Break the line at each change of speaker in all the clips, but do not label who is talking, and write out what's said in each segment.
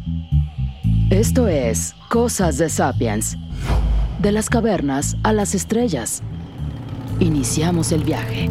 Esto es Cosas de Sapiens. De las cavernas a las estrellas. Iniciamos el viaje.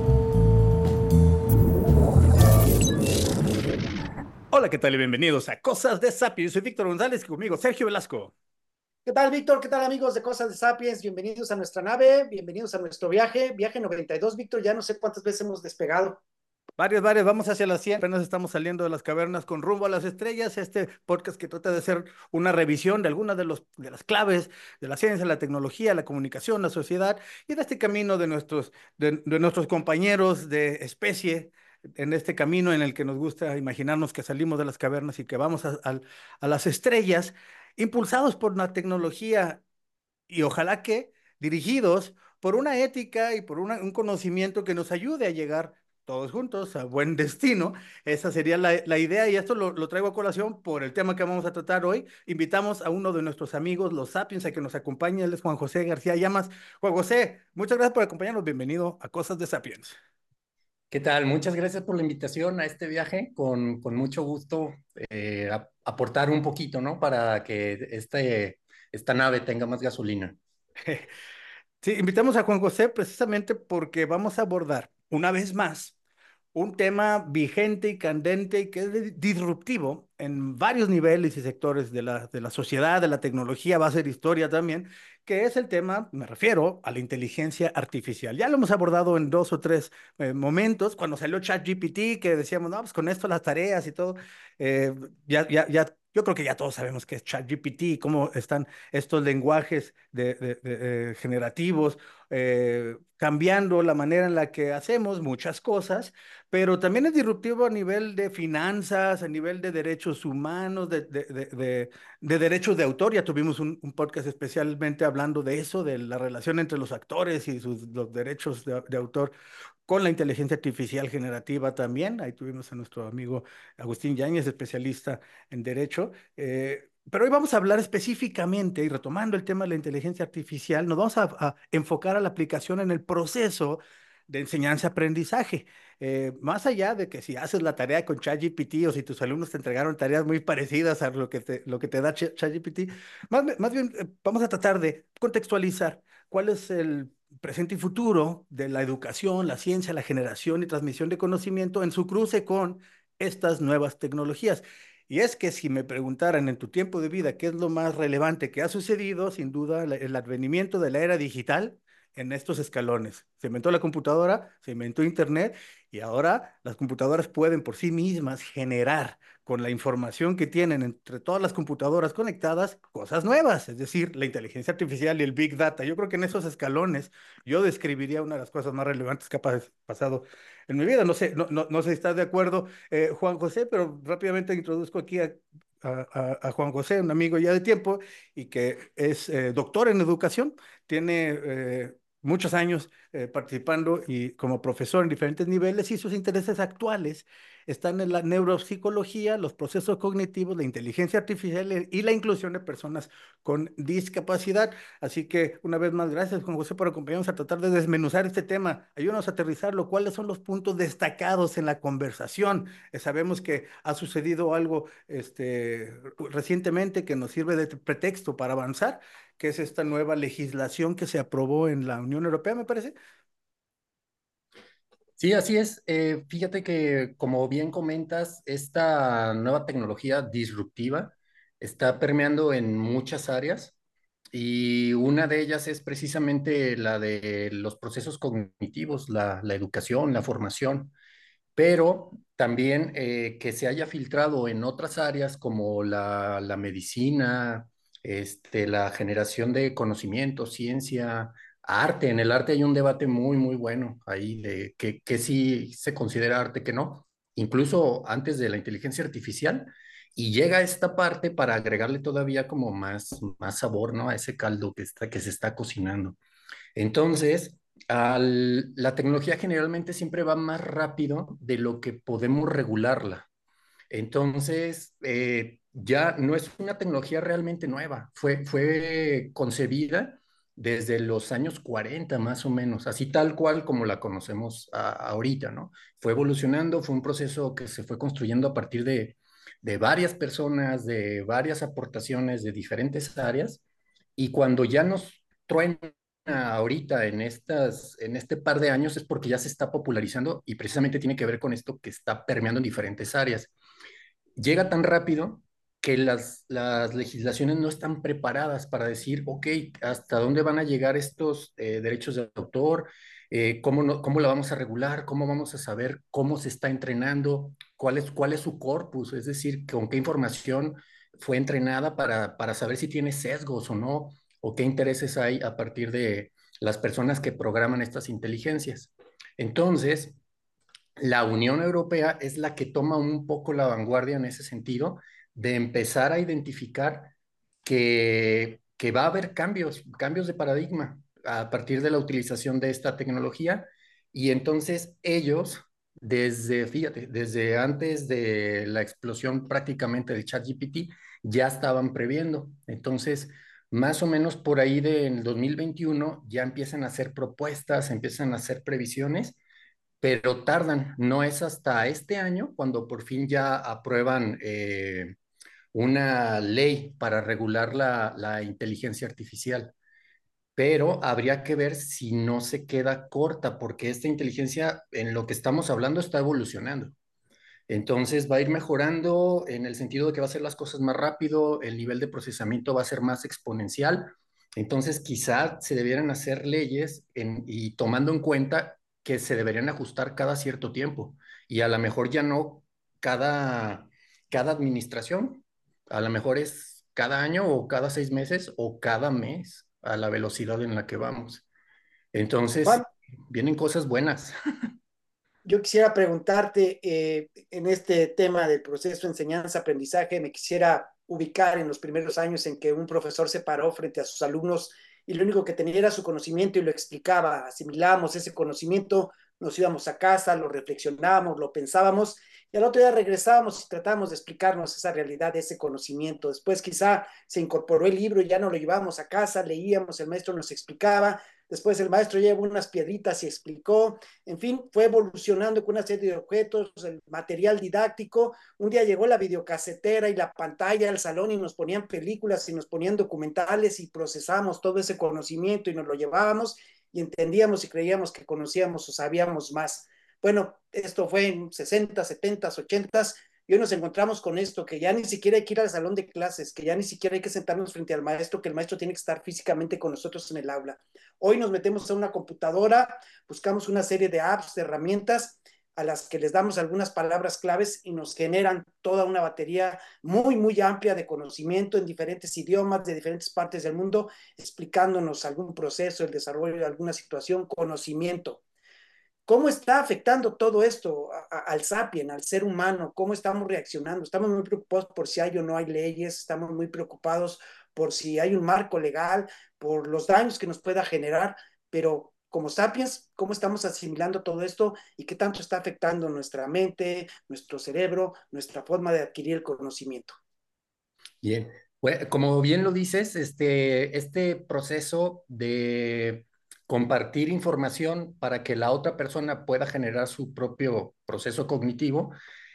Hola, ¿qué tal? Y bienvenidos a Cosas de Sapiens. Soy Víctor González y conmigo Sergio Velasco.
¿Qué tal, Víctor? ¿Qué tal, amigos de Cosas de Sapiens? Bienvenidos a nuestra nave, bienvenidos a nuestro viaje 92, Víctor. Ya no sé cuántas veces hemos despegado.
Varios, vamos hacia las 100. Apenas estamos saliendo de las cavernas con rumbo a las estrellas. Este podcast que trata de hacer una revisión de algunas de las claves de la ciencia, la tecnología, la comunicación, la sociedad y de este camino de nuestros compañeros de especie, en este camino en el que nos gusta imaginarnos que salimos de las cavernas y que vamos a las estrellas, impulsados por la tecnología y ojalá que dirigidos por una ética y por un conocimiento que nos ayude a llegar todos juntos a buen destino. Esa sería la idea y esto lo traigo a colación por el tema que vamos a tratar hoy. Invitamos a uno de nuestros amigos, los Sapiens, a que nos acompañe. Él es Juan José García Llamas. Juan José, muchas gracias por acompañarnos. Bienvenido a Cosas de Sapiens.
¿Qué tal? Muchas gracias por la invitación a este viaje. Con mucho gusto aportar un poquito, ¿no? Para que esta nave tenga más gasolina.
Sí, invitamos a Juan José precisamente porque vamos a abordar una vez más un tema vigente y candente y que es disruptivo en varios niveles y sectores de la sociedad, de la tecnología, va a ser historia también, que es el tema, me refiero a la inteligencia artificial. Ya lo hemos abordado en dos o tres momentos, cuando salió ChatGPT, que decíamos, no, pues con esto las tareas y todo, eh, yo creo que ya todos sabemos qué es ChatGPT y cómo están estos lenguajes generativos cambiando la manera en la que hacemos muchas cosas, pero también es disruptivo a nivel de finanzas, a nivel de derechos humanos, de derechos de autor. Ya tuvimos un podcast especialmente hablando de eso, de la relación entre los actores y los derechos de autor con la inteligencia artificial generativa también. Ahí tuvimos a nuestro amigo Agustín Yáñez, especialista en derecho. Pero hoy vamos a hablar específicamente, y retomando el tema de la inteligencia artificial, nos vamos a enfocar a la aplicación en el proceso de enseñanza-aprendizaje. Más allá de que si haces la tarea con ChatGPT o si tus alumnos te entregaron tareas muy parecidas a lo que te da ChatGPT, más bien vamos a tratar de contextualizar cuál es el presente y futuro de la educación, la ciencia, la generación y transmisión de conocimiento en su cruce con estas nuevas tecnologías. Y es que si me preguntaran en tu tiempo de vida qué es lo más relevante que ha sucedido, sin duda el advenimiento de la era digital en estos escalones. Se inventó la computadora, se inventó Internet y ahora las computadoras pueden por sí mismas generar con la información que tienen entre todas las computadoras conectadas cosas nuevas, es decir, la inteligencia artificial y el Big Data. Yo creo que en esos escalones yo describiría una de las cosas más relevantes que ha pasado en mi vida. No sé si estás de acuerdo, Juan José, pero rápidamente introduzco aquí a Juan José, un amigo ya de tiempo y que es doctor en educación, tiene muchos años participando y como profesor en diferentes niveles y sus intereses actuales están en la neuropsicología, los procesos cognitivos, la inteligencia artificial y la inclusión de personas con discapacidad. Así que una vez más, gracias Juan José por acompañarnos a tratar de desmenuzar este tema. Ayúdanos a aterrizarlo. ¿Cuáles son los puntos destacados en la conversación? Sabemos que ha sucedido algo recientemente que nos sirve de pretexto para avanzar, que es esta nueva legislación que se aprobó en la Unión Europea, me parece.
Sí, así es. Fíjate que, como bien comentas, esta nueva tecnología disruptiva está permeando en muchas áreas y una de ellas es precisamente la de los procesos cognitivos, la educación, la formación, pero también que se haya filtrado en otras áreas como la medicina, la generación de conocimiento, ciencia, arte. En el arte hay un debate muy bueno ahí de que sí se considera arte, que no, incluso antes de la inteligencia artificial. Y llega esta parte para agregarle todavía como más sabor, ¿no? A ese caldo que se está cocinando. Entonces, la tecnología generalmente siempre va más rápido de lo que podemos regularla. Entonces, ya no es una tecnología realmente nueva, fue concebida desde los años 40 más o menos, así tal cual como la conocemos ahorita, ¿no? Fue evolucionando, fue un proceso que se fue construyendo a partir de varias personas, de varias aportaciones de diferentes áreas, y cuando ya nos truena ahorita en este par de años es porque ya se está popularizando y precisamente tiene que ver con esto que está permeando en diferentes áreas. Llega tan rápido que las legislaciones no están preparadas para decir, ok, ¿hasta dónde van a llegar estos derechos de autor? ¿Cómo, cómo la vamos a regular? ¿Cómo vamos a saber cómo se está entrenando? Cuál es su corpus? Es decir, con qué información fue entrenada para saber si tiene sesgos o no, o qué intereses hay a partir de las personas que programan estas inteligencias. Entonces, la Unión Europea es la que toma un poco la vanguardia en ese sentido de empezar a identificar que va a haber cambios de paradigma a partir de la utilización de esta tecnología. Y entonces ellos, fíjate, desde antes de la explosión prácticamente del ChatGPT, ya estaban previendo. Entonces, más o menos por ahí del 2021 ya empiezan a hacer propuestas, empiezan a hacer previsiones, pero tardan. No es hasta este año cuando por fin ya aprueban una ley para regular la inteligencia artificial. Pero habría que ver si no se queda corta, porque esta inteligencia, en lo que estamos hablando, está evolucionando. Entonces va a ir mejorando en el sentido de que va a hacer las cosas más rápido, el nivel de procesamiento va a ser más exponencial. Entonces quizá se debieran hacer leyes y tomando en cuenta que se deberían ajustar cada cierto tiempo y a lo mejor ya no cada administración, a lo mejor es cada año o cada 6 meses o cada mes a la velocidad en la que vamos. Entonces
Juan,
vienen cosas buenas.
yo quisiera preguntarte en este tema del proceso de enseñanza-aprendizaje, me quisiera ubicar en los primeros años en que un profesor se paró frente a sus alumnos y lo único que tenía era su conocimiento y lo explicaba, asimilábamos ese conocimiento, nos íbamos a casa, lo reflexionábamos, lo pensábamos y al otro día regresábamos y tratábamos de explicarnos esa realidad, ese conocimiento. Después quizá se incorporó el libro y ya no lo llevábamos a casa, leíamos, el maestro nos explicaba, después el maestro llevó unas piedritas y explicó. En fin, fue evolucionando con una serie de objetos, el material didáctico. Un día llegó la videocasetera y la pantalla al salón y nos ponían películas y nos ponían documentales y procesamos todo ese conocimiento y nos lo llevábamos y entendíamos y creíamos que conocíamos o sabíamos más. Bueno, esto fue en 60, 70, 80 y hoy nos encontramos con esto, que ya ni siquiera hay que ir al salón de clases, que ya ni siquiera hay que sentarnos frente al maestro, que el maestro tiene que estar físicamente con nosotros en el aula. Hoy nos metemos a una computadora, buscamos una serie de apps, de herramientas a las que les damos algunas palabras claves y nos generan toda una batería muy, muy amplia de conocimiento en diferentes idiomas, de diferentes partes del mundo, explicándonos algún proceso, el desarrollo de alguna situación, conocimiento. ¿Cómo está afectando todo esto al sapien, al ser humano? ¿Cómo estamos reaccionando? Estamos muy preocupados por si hay o no hay leyes, estamos muy preocupados por si hay un marco legal, por los daños que nos pueda generar, pero como sapiens, ¿cómo estamos asimilando todo esto y qué tanto está afectando nuestra mente, nuestro cerebro, nuestra forma de adquirir el conocimiento?
Bien, bueno, como bien lo dices, este proceso de compartir información para que la otra persona pueda generar su propio proceso cognitivo,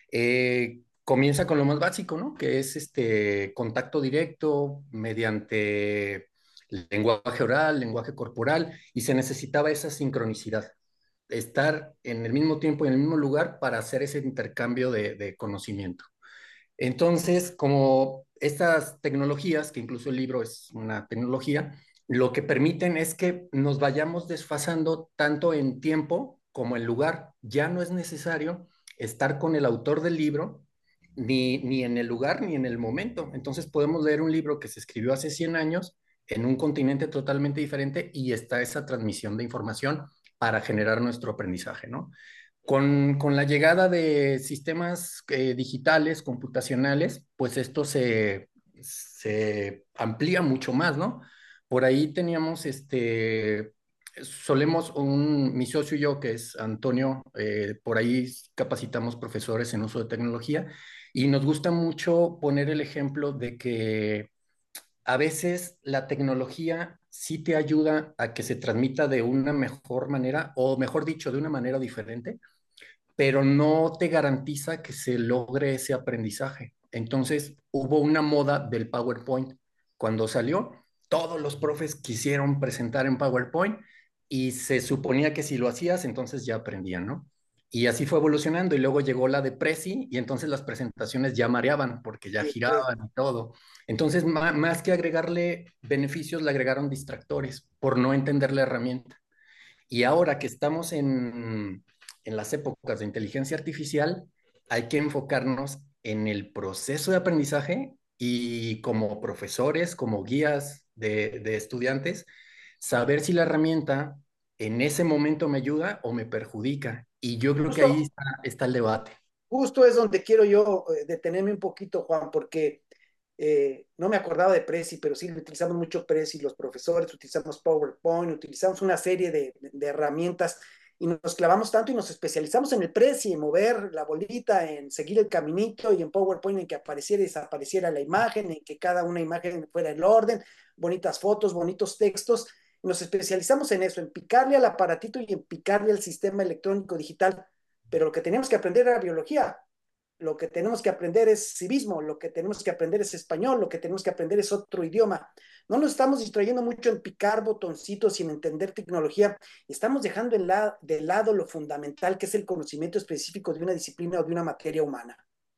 comienza con lo más básico, ¿no? Que es este contacto directo mediante lenguaje oral, lenguaje corporal, y se necesitaba esa sincronicidad, estar en el mismo tiempo y en el mismo lugar para hacer ese intercambio de conocimiento. Entonces, como estas tecnologías, que incluso el libro es una tecnología, lo que permiten es que nos vayamos desfasando tanto en tiempo como en lugar. Ya no es necesario estar con el autor del libro, ni en el lugar ni en el momento. Entonces podemos leer un libro que se escribió hace 100 años en un continente totalmente diferente y está esa transmisión de información para generar nuestro aprendizaje, ¿no? Con la llegada de sistemas digitales, computacionales, pues esto se amplía mucho más, ¿no? Por ahí teníamos, mi socio y yo, que es Antonio, por ahí capacitamos profesores en uso de tecnología y nos gusta mucho poner el ejemplo de que a veces la tecnología sí te ayuda a que se transmita de una mejor manera, o mejor dicho, de una manera diferente, pero no te garantiza que se logre ese aprendizaje. Entonces hubo una moda del PowerPoint. Cuando salió, todos los profes quisieron presentar en PowerPoint y se suponía que si lo hacías, entonces ya aprendían, ¿no? Y así fue evolucionando y luego llegó la de Prezi y entonces las presentaciones ya mareaban porque ya
Sí,
giraban y todo. Entonces, más que agregarle beneficios, le agregaron distractores por no entender la herramienta. Y ahora que estamos en las épocas de inteligencia artificial, hay que enfocarnos en el proceso de aprendizaje y como profesores, como guías de estudiantes, saber si la herramienta en ese momento me ayuda o me perjudica. Y yo creo que ahí
justo,
está el debate.
justo es donde quiero yo detenerme un poquito, Juan, porque no me acordaba de Prezi, pero sí utilizamos mucho Prezi, los profesores, utilizamos PowerPoint, utilizamos una serie de herramientas y nos clavamos tanto y nos especializamos en el Prezi, en mover la bolita, en seguir el caminito y en PowerPoint en que apareciera y desapareciera la imagen, en que cada una imagen fuera el orden, bonitas fotos, bonitos textos. Nos especializamos en eso, en picarle al aparatito y en picarle al sistema electrónico digital. Pero lo que teníamos que aprender era biología, lo que tenemos que aprender es civismo, lo que tenemos que aprender es español, lo que tenemos que aprender es otro idioma. No nos estamos distrayendo mucho en picar botoncitos y en entender tecnología. Estamos dejando de lado lo fundamental que es el conocimiento específico de una disciplina o de una materia humana.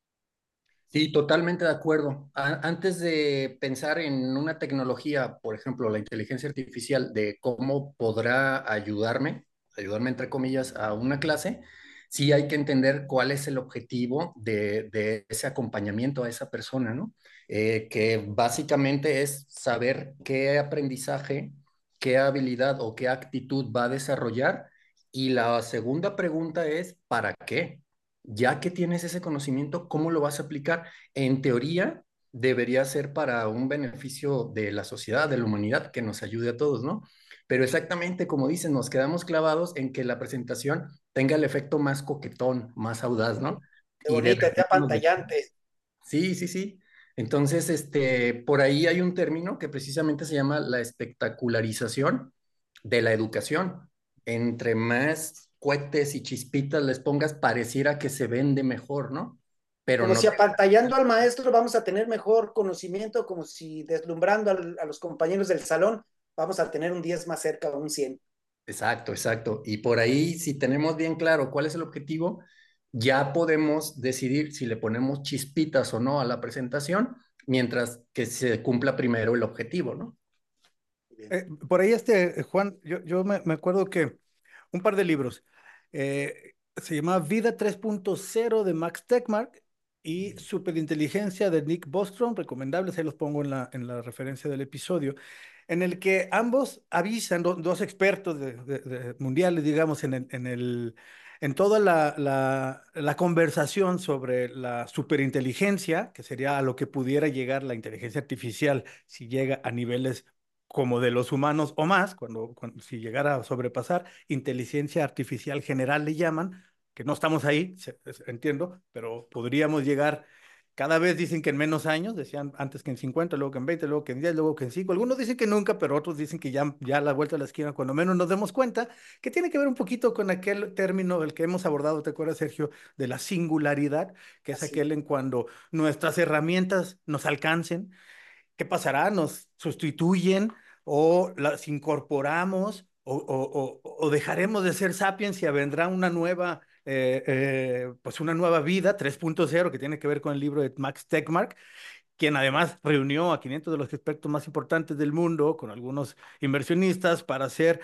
Sí, totalmente de acuerdo. Antes de pensar en una tecnología, por ejemplo, la inteligencia artificial, de cómo podrá ayudarme entre comillas, a una clase, sí hay que entender cuál es el objetivo de ese acompañamiento a esa persona, ¿no? Que básicamente es saber qué aprendizaje, qué habilidad o qué actitud va a desarrollar. Y la segunda pregunta es, ¿para qué? Ya que tienes ese conocimiento, ¿cómo lo vas a aplicar? En teoría, debería ser para un beneficio de la sociedad, de la humanidad, que nos ayude a todos, ¿no? Pero exactamente como dicen, nos quedamos clavados en que la presentación tenga el efecto más coquetón, más audaz, ¿no?
Qué
Y
bonita, qué
desviarnos de...
apantallante.
Sí, sí, sí. Entonces, por ahí hay un término que precisamente se llama la espectacularización de la educación. Entre más cohetes y chispitas les pongas, pareciera que se vende mejor, ¿no? Pero
Como
no.
si apantallando al maestro vamos a tener mejor conocimiento, como si deslumbrando a los compañeros del salón vamos a tener un 10 más cerca o un 100.
Exacto, exacto. Y por ahí, si tenemos bien claro cuál es el objetivo, ya podemos decidir si le ponemos chispitas o no a la presentación, mientras que se cumpla primero el objetivo, ¿no?
Bien.
Por ahí, Juan, yo me acuerdo que un par de libros. Se llamaba Vida 3.0 de Max Tegmark y Superinteligencia de Nick Bostrom, recomendables, ahí los pongo en la referencia del episodio, en el que ambos avisan, dos expertos mundiales, digamos, en toda la conversación sobre la superinteligencia, que sería a lo que pudiera llegar la inteligencia artificial si llega a niveles como de los humanos o más, si llegara a sobrepasar, inteligencia artificial general le llaman, que no estamos ahí, entiendo, pero podríamos llegar, cada vez dicen que en menos años, decían antes que en 50, luego que en 20, luego que en 10, luego que en 5, algunos dicen que nunca, pero otros dicen que ya a la vuelta de la esquina, cuando menos nos demos cuenta, que tiene que ver un poquito con aquel término del que hemos abordado, ¿te acuerdas, Sergio? De la singularidad, que es
Así.
aquel en cuando nuestras herramientas nos alcancen. ¿Qué pasará? ¿Nos sustituyen o las incorporamos o dejaremos de ser sapiens y vendrá una nueva, pues una nueva vida 3.0 que tiene que ver con el libro de Max Tegmark, quien además reunió a 500 de los expertos más importantes del mundo con algunos inversionistas para hacer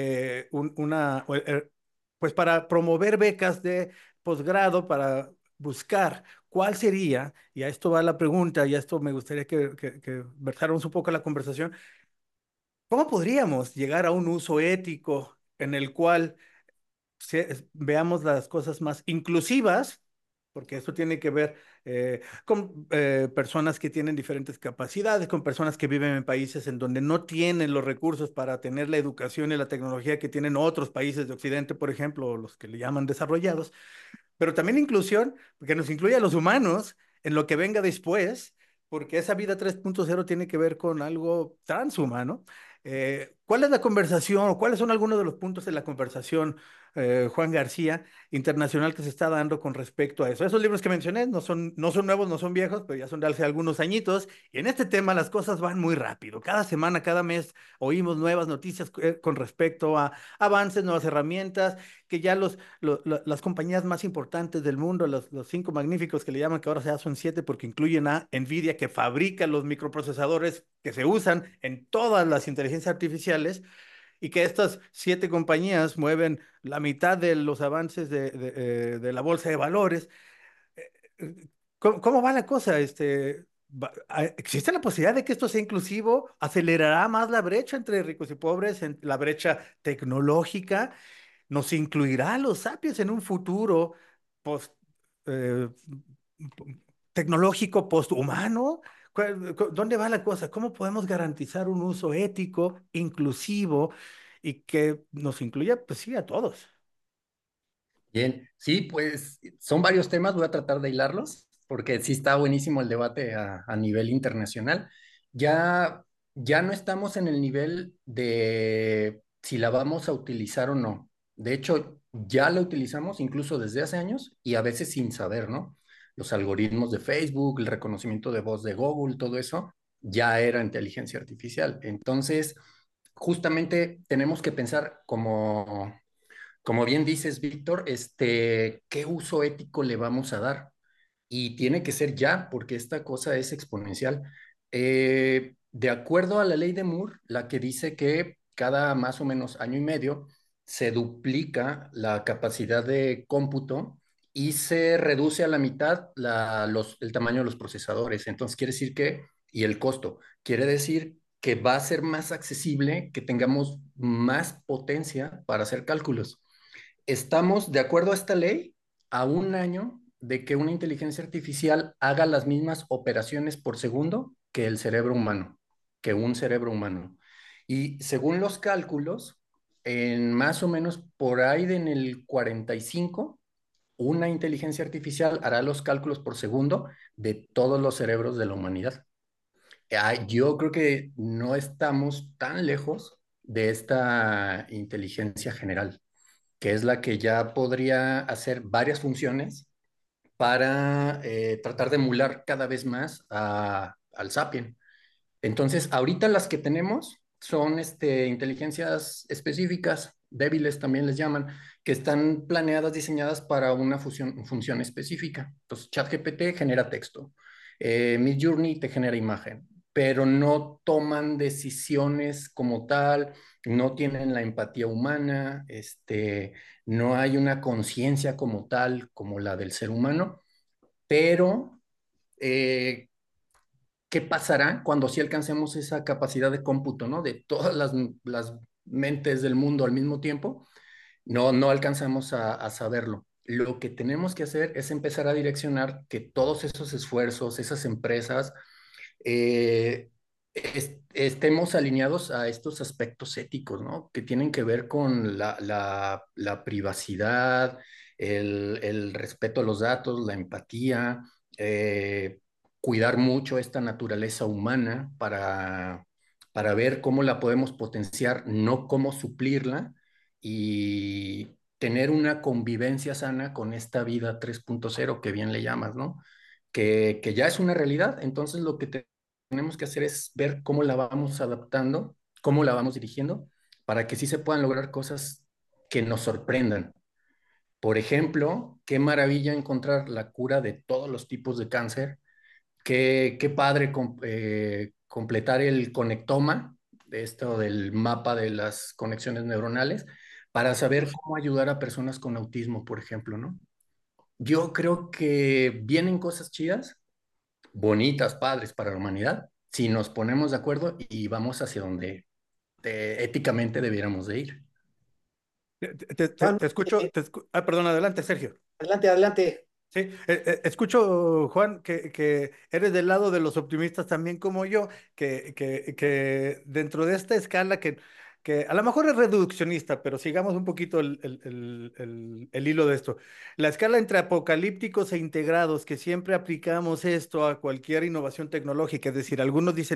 pues para promover becas de posgrado para buscar cuál sería, y a esto va la pregunta, y a esto me gustaría que versáramos un poco la conversación, ¿cómo podríamos llegar a un uso ético en el cual veamos las cosas más inclusivas, porque esto tiene que ver con personas que tienen diferentes capacidades, con personas que viven en países en donde no tienen los recursos para tener la educación y la tecnología que tienen otros países de Occidente, por ejemplo, o los que le llaman desarrollados, pero también inclusión, porque nos incluye a los humanos en lo que venga después, porque esa vida 3.0 tiene que ver con algo transhumano. ¿Cuál es la conversación o cuáles son algunos de los puntos de la conversación, Juan García, internacional que se está dando con respecto a eso? Esos libros que mencioné no son nuevos, no son viejos, pero ya son de hace algunos añitos. Y en este tema las cosas van muy rápido. Cada semana, cada mes oímos nuevas noticias con respecto a avances, nuevas herramientas, que ya las compañías más importantes del mundo, los cinco magníficos que le llaman, que ahora ya son siete porque incluyen a Nvidia, que fabrica los microprocesadores que se usan en todas las inteligencias artificiales, y que estas siete compañías mueven la mitad de los avances de la bolsa de valores. Eh, ¿Cómo va la cosa? ¿Existe la posibilidad de que esto sea inclusivo? ¿Acelerará más la brecha entre ricos y pobres, en la brecha tecnológica? ¿Nos incluirá a los sapiens en un futuro post, eh, tecnológico posthumano? ¿Dónde va la cosa? ¿Cómo podemos garantizar un uso ético, inclusivo y que nos incluya, pues sí, a todos?
Bien, sí, pues son varios temas, voy a tratar de hilarlos, porque sí está buenísimo el debate a nivel internacional. Ya, ya no estamos en el nivel de si la vamos a utilizar o no. De hecho, ya la utilizamos incluso desde hace años y a veces sin saber, ¿no? Los algoritmos de Facebook, el reconocimiento de voz de Google, todo eso ya era inteligencia artificial. Entonces, justamente tenemos que pensar como bien dices, Víctor, ¿qué uso ético le vamos a dar? Y tiene que ser ya, porque esta cosa es exponencial. De acuerdo a la ley de Moore, la que dice que cada más o menos año y medio se duplica la capacidad de cómputo y se reduce a la mitad el tamaño de los procesadores. Entonces, quiere decir que, y el costo, quiere decir que va a ser más accesible, que tengamos más potencia para hacer cálculos. Estamos, de acuerdo a esta ley, a un año de que una inteligencia artificial haga las mismas operaciones por segundo que el cerebro humano, que un cerebro humano. Y según los cálculos, en más o menos por ahí en el 45, una inteligencia artificial hará los cálculos por segundo de todos los cerebros de la humanidad. Yo creo que no estamos tan lejos de esta inteligencia general, que es la que ya podría hacer varias funciones para tratar de emular cada vez más al Sapien. Entonces, ahorita las que tenemos son inteligencias específicas, débiles también les llaman, que están planeadas, diseñadas para una función específica. Entonces, ChatGPT genera texto, Midjourney te genera imagen, pero no toman decisiones como tal, no tienen la empatía humana, no hay una conciencia como tal, como la del ser humano, pero ¿qué pasará cuando sí alcancemos esa capacidad de cómputo, ¿no? De todas las mentes del mundo al mismo tiempo, no alcanzamos a saberlo. Lo que tenemos que hacer es empezar a direccionar que todos esos esfuerzos, esas empresas, eh, estemos alineados a estos aspectos éticos, ¿no? Que tienen que ver con la privacidad, el respeto a los datos, la empatía, cuidar mucho esta naturaleza humana para ver cómo la podemos potenciar, no cómo suplirla y tener una convivencia sana con esta vida 3.0 que bien le llamas, ¿no? Que ya es una realidad. Entonces lo que tenemos que hacer es ver cómo la vamos adaptando, cómo la vamos dirigiendo, para que sí se puedan lograr cosas que nos sorprendan. Por ejemplo, qué maravilla encontrar la cura de todos los tipos de cáncer. Qué padre completar el conectoma, de esto del mapa de las conexiones neuronales, para saber cómo ayudar a personas con autismo, por ejemplo, ¿no? Yo creo que vienen cosas chidas, bonitas, padres para la humanidad, si nos ponemos de acuerdo y vamos hacia donde éticamente debiéramos de ir.
Juan,
Te escucho, perdón, adelante, Sergio.
adelante, adelante.
Sí, escucho, Juan, que eres del lado de los optimistas también como yo, que dentro de esta escala que a lo mejor es reduccionista, pero sigamos un poquito el hilo de esto. La escala entre apocalípticos e integrados, que siempre aplicamos esto a cualquier innovación tecnológica, es decir, algunos dicen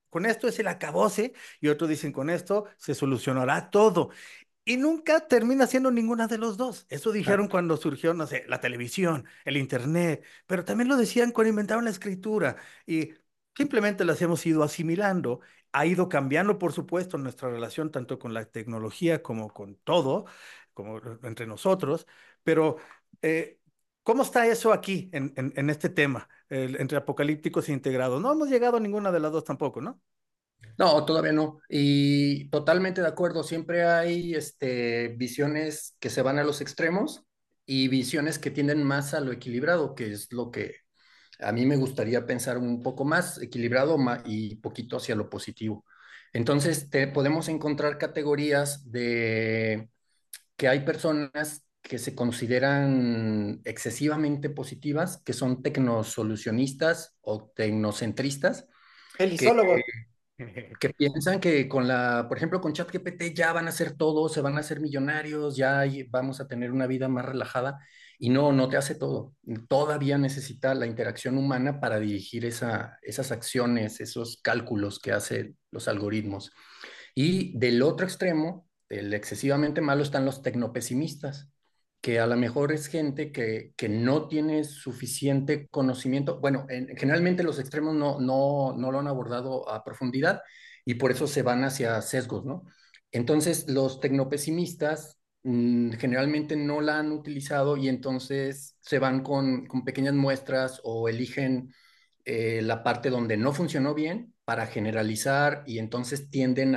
con esto es el acabose, y otros dicen, con esto se solucionará todo. Y nunca termina siendo ninguna de los dos. Eso dijeron
Claro.
cuando surgió, no sé, la televisión, el internet, pero también lo decían cuando inventaron la escritura. Y simplemente las hemos ido asimilando. Ha ido cambiando, por supuesto, nuestra relación tanto con la tecnología como con todo, como entre nosotros. Pero, eh, ¿cómo está eso aquí en este tema, entre apocalípticos e integrados? No hemos llegado a ninguna de las dos tampoco, ¿no?
No, todavía no. Y totalmente de acuerdo. Siempre hay visiones que se van a los extremos y visiones que tienden más a lo equilibrado, que es lo que a mí me gustaría pensar un poco más equilibrado y poquito hacia lo positivo. Entonces, podemos encontrar categorías de que hay personas que se consideran excesivamente positivas, que son tecnosolucionistas o tecnocentristas, que
Feliciólogo.
que piensan que por ejemplo, con ChatGPT ya van a hacer todo, se van a hacer millonarios, ya vamos a tener una vida más relajada. Y no, no te hace todo. Todavía necesita la interacción humana para dirigir esas acciones, esos cálculos que hacen los algoritmos. Y del otro extremo, el excesivamente malo, están los tecnopesimistas, que a lo mejor es gente que no tiene suficiente conocimiento. Bueno, generalmente los extremos no lo han abordado a profundidad y por eso se van hacia sesgos, ¿no? Entonces, los tecnopesimistas generalmente no la han utilizado y entonces se van con pequeñas muestras o eligen la parte donde no funcionó bien para generalizar y entonces tienden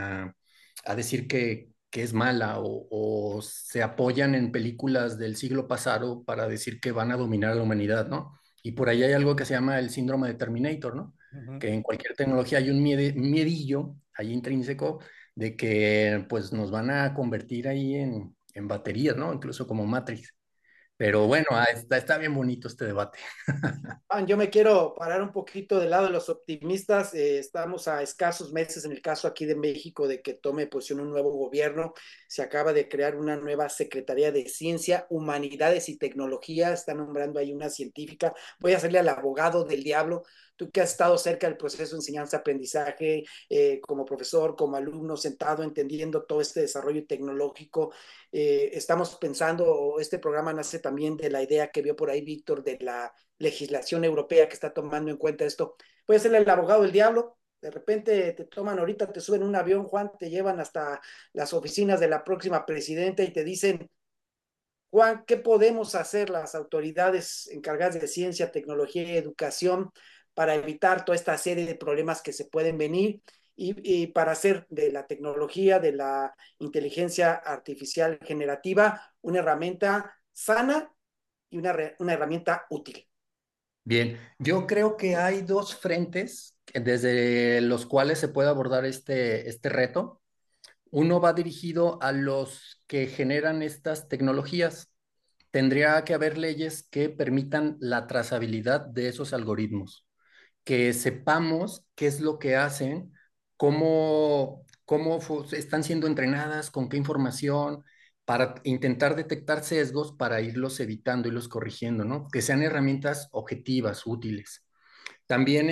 a decir que es mala o se apoyan en películas del siglo pasado para decir que van a dominar a la humanidad, ¿no? Y por ahí hay algo que se llama el síndrome de Terminator, ¿no?
Ujú.
Que en cualquier tecnología hay un miedillo ahí intrínseco de que pues nos van a convertir ahí en baterías, ¿no? Incluso como Matrix. Pero bueno, está bien bonito este debate.
Yo me quiero parar un poquito del lado de los optimistas. Estamos a escasos meses, en el caso aquí de México, de que tome posición un nuevo gobierno. Se acaba de crear una nueva Secretaría de Ciencia, Humanidades y Tecnología. Está nombrando ahí una científica. Voy a hacerle al abogado del diablo. Tú que has estado cerca del proceso de enseñanza-aprendizaje, como profesor, como alumno, sentado, entendiendo todo este desarrollo tecnológico, estamos pensando, este programa nace también de la idea que vio por ahí Víctor de la legislación europea que está tomando en cuenta esto. Puede ser el abogado del diablo, de repente te toman ahorita, te suben un avión, Juan, te llevan hasta las oficinas de la próxima presidenta y te dicen, Juan, ¿qué podemos hacer las autoridades encargadas de ciencia, tecnología y educación para evitar toda esta serie de problemas que se pueden venir y para hacer de la tecnología, de la inteligencia artificial generativa, una herramienta sana y una herramienta útil?
Bien, yo creo que hay dos frentes desde los cuales se puede abordar este reto. Uno va dirigido a los que generan estas tecnologías. Tendría que haber leyes que permitan la trazabilidad de esos algoritmos, que sepamos qué es lo que hacen, cómo están siendo entrenadas, con qué información, para intentar detectar sesgos para irlos evitando y los corrigiendo, ¿no? Que sean herramientas objetivas, útiles. También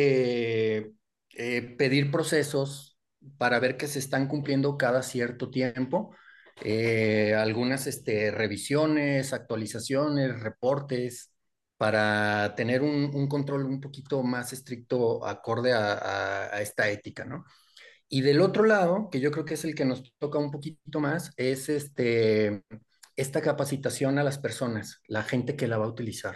pedir procesos para ver que se están cumpliendo cada cierto tiempo. Algunas revisiones, actualizaciones, reportes, para tener un control un poquito más estricto acorde a esta ética, ¿no? Y del otro lado, que yo creo que es el que nos toca un poquito más, es esta capacitación a las personas, la gente que la va a utilizar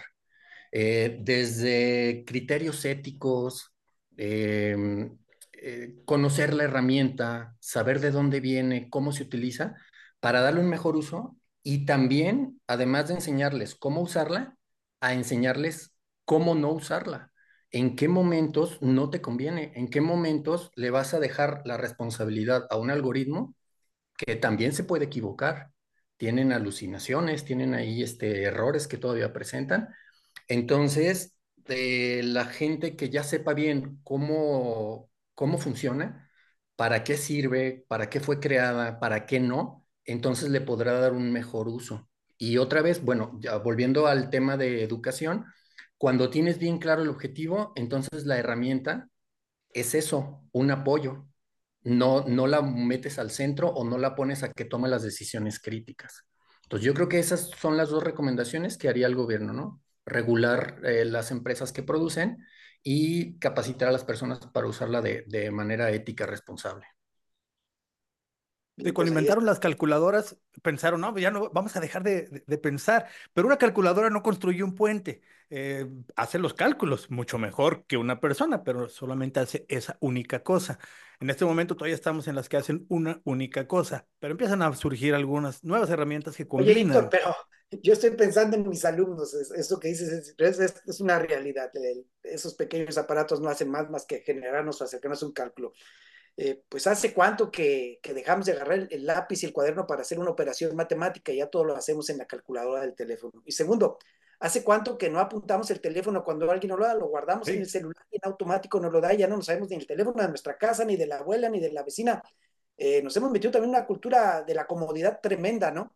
desde criterios éticos, eh, conocer la herramienta, saber de dónde viene, cómo se utiliza, para darle un mejor uso y también, además de enseñarles cómo usarla, a enseñarles cómo no usarla. ¿En qué momentos no te conviene? ¿En qué momentos le vas a dejar la responsabilidad a un algoritmo que también se puede equivocar? Tienen alucinaciones, tienen ahí errores que todavía presentan. Entonces, la gente que ya sepa bien cómo funciona, para qué sirve, para qué fue creada, para qué no, entonces le podrá dar un mejor uso. Y otra vez, bueno, ya volviendo al tema de educación, cuando tienes bien claro el objetivo, entonces la herramienta es eso, un apoyo. No la metes al centro o no la pones a que tome las decisiones críticas. Entonces, yo creo que esas son las dos recomendaciones que haría el gobierno, ¿no? Regular las empresas que producen y capacitar a las personas para usarla de manera ética responsable.
Y cuando
Pues ahí
inventaron
está.
las calculadoras, pensaron, no, ya no, vamos a dejar de pensar. Pero una calculadora no construye un puente, hace los cálculos mucho mejor que una persona, pero solamente hace esa única cosa. En este momento todavía estamos en las que hacen una única cosa, pero empiezan a surgir algunas nuevas herramientas que
Oye, Víctor,
combinan.
pero yo estoy pensando en mis alumnos, eso que dices es una realidad. Esos pequeños aparatos no hacen más que generarnos o acercarnos a un cálculo. Pues hace cuánto que dejamos de agarrar el lápiz y el cuaderno para hacer una operación matemática, ya todo lo hacemos en la calculadora del teléfono. Y segundo, hace cuánto que no apuntamos el teléfono cuando alguien nos lo da, lo guardamos en el
Sí.
celular y en automático nos lo da, y ya no nos sabemos ni el teléfono de nuestra casa, ni de la abuela, ni de la vecina. Nos hemos metido también en una cultura de la comodidad tremenda, ¿no?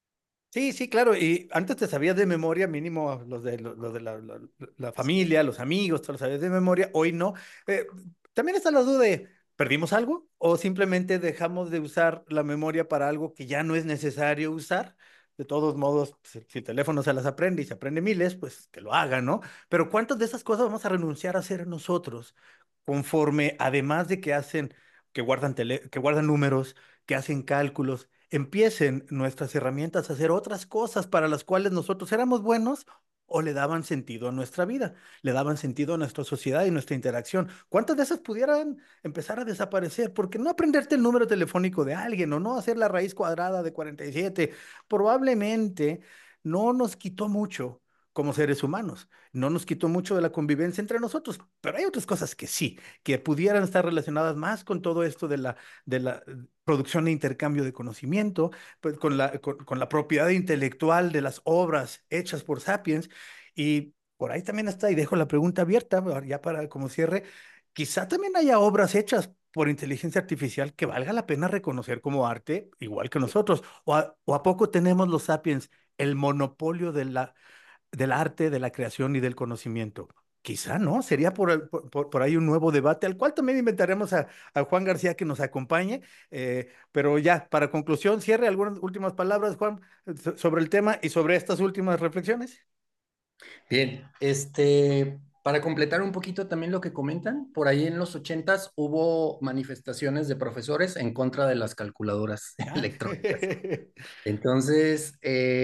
Sí, sí, claro. Y antes te sabías de memoria, mínimo los de la familia, los amigos, te lo sabías de memoria. Hoy no. Eh, También está la duda de, ¿perdimos algo? ¿O simplemente dejamos de usar la memoria para algo que ya no es necesario usar? De todos modos, si el teléfono se las aprende y se aprende miles, pues que lo haga, ¿no? Pero ¿cuántas de esas cosas vamos a renunciar a hacer nosotros? Conforme, además de que hacen, que guardan números, que hacen cálculos, empiecen nuestras herramientas a hacer otras cosas para las cuales nosotros éramos buenos o le daban sentido a nuestra vida, le daban sentido a nuestra sociedad y nuestra interacción. ¿Cuántas de esas pudieran empezar a desaparecer? Porque no aprenderte el número telefónico de alguien o no hacer la raíz cuadrada de 47 probablemente no nos quitó mucho como seres humanos, no nos quitó mucho de la convivencia entre nosotros, pero hay otras cosas que sí, que pudieran estar relacionadas más con todo esto de la producción e intercambio de conocimiento, pues con la propiedad intelectual de las obras hechas por Sapiens. Y por ahí también está, y dejo la pregunta abierta, ya para como cierre, quizá también haya obras hechas por inteligencia artificial que valga la pena reconocer como arte, igual que nosotros. O a poco tenemos los Sapiens el monopolio del arte, de la creación y del conocimiento? Quizá no, sería por ahí un nuevo debate, al cual también inventaremos a Juan García que nos acompañe. Pero ya, para conclusión, cierre algunas últimas palabras, Juan, sobre el tema y sobre estas últimas reflexiones.
Bien, para completar un poquito también lo que comentan, por ahí en los 80s hubo manifestaciones de profesores en contra de las calculadoras
Ah.
electrónicas. Entonces,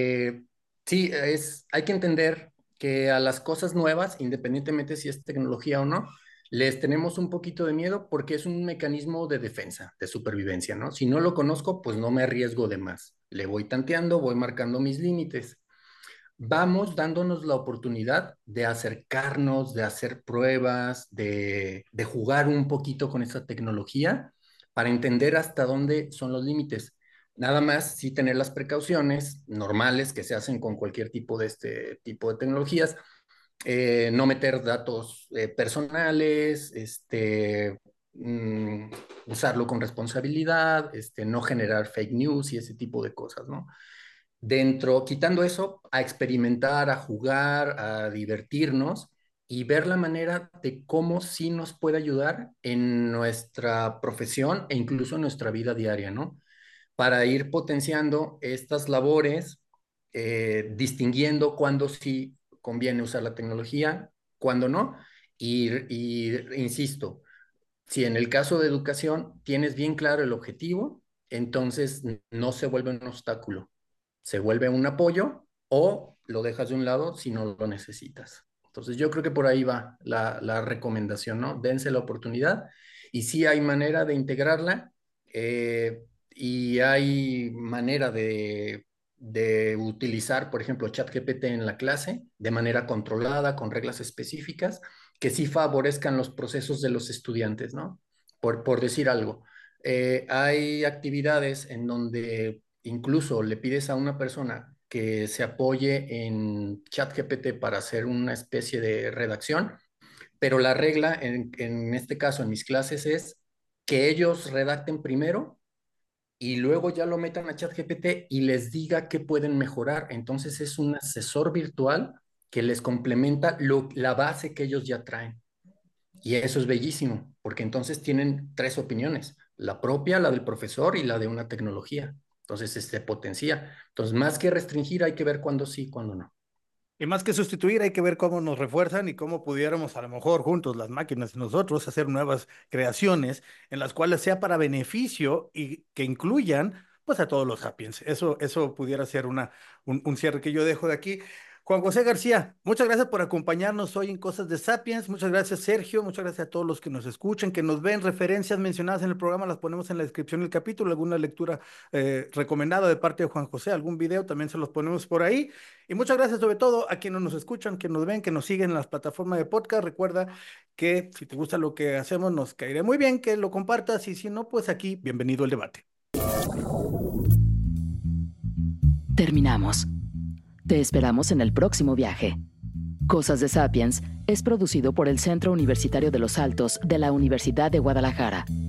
sí, hay que entender que a las cosas nuevas, independientemente si es tecnología o no, les tenemos un poquito de miedo porque es un mecanismo de defensa, de supervivencia, ¿no? Si no lo conozco, pues no me arriesgo de más. Le voy tanteando, voy marcando mis límites. Vamos dándonos la oportunidad de acercarnos, de hacer pruebas, de jugar un poquito con esta tecnología para entender hasta dónde son los límites. Nada más sí tener las precauciones normales que se hacen con cualquier tipo de este tipo de tecnologías, no meter datos personales, usarlo con responsabilidad, no generar fake news y ese tipo de cosas, ¿no? Dentro, quitando eso, a experimentar, a jugar, a divertirnos y ver la manera de cómo sí nos puede ayudar en nuestra profesión e incluso en nuestra vida diaria, ¿no? Para ir potenciando estas labores, distinguiendo cuándo sí conviene usar la tecnología, cuándo no. Insisto, si en el caso de educación tienes bien claro el objetivo, entonces no se vuelve un obstáculo, se vuelve un apoyo o lo dejas de un lado si no lo necesitas. Entonces yo creo que por ahí va la recomendación, ¿no? Dense la oportunidad y sí hay manera de integrarla y hay manera de utilizar, por ejemplo, ChatGPT en la clase de manera controlada, con reglas específicas, que sí favorezcan los procesos de los estudiantes, ¿no? Por decir algo. Hay actividades en donde incluso le pides a una persona que se apoye en ChatGPT para hacer una especie de redacción, pero la regla en este caso en mis clases es que ellos redacten primero y luego ya lo metan a ChatGPT y les diga qué pueden mejorar. Entonces es un asesor virtual que les complementa la base que ellos ya traen. Y eso es bellísimo, porque entonces tienen 3 opiniones, la propia, la del profesor y la de una tecnología. Entonces se potencia. Entonces, más que restringir, hay que ver cuándo sí, cuándo no.
Y más que sustituir, hay que ver cómo nos refuerzan y cómo pudiéramos, a lo mejor juntos, las máquinas y nosotros, hacer nuevas creaciones en las cuales sea para beneficio y que incluyan pues a todos los sapiens. Eso pudiera ser un cierre que yo dejo de aquí. Juan José García, muchas gracias por acompañarnos hoy en Cosas de Sapiens. Muchas gracias, Sergio. Muchas gracias a todos los que nos escuchan, que nos ven. Referencias mencionadas en el programa las ponemos en la descripción del capítulo. Alguna lectura recomendada de parte de Juan José, algún video también se los ponemos por ahí. Y muchas gracias sobre todo a quienes nos escuchan, que nos ven, que nos siguen en las plataformas de podcast. Recuerda que si te gusta lo que hacemos, nos caería muy bien que lo compartas y si no, pues aquí, bienvenido al debate.
Terminamos. Te esperamos en el próximo viaje. Cosas de Sapiens es producido por el Centro Universitario de los Altos de la Universidad de Guadalajara.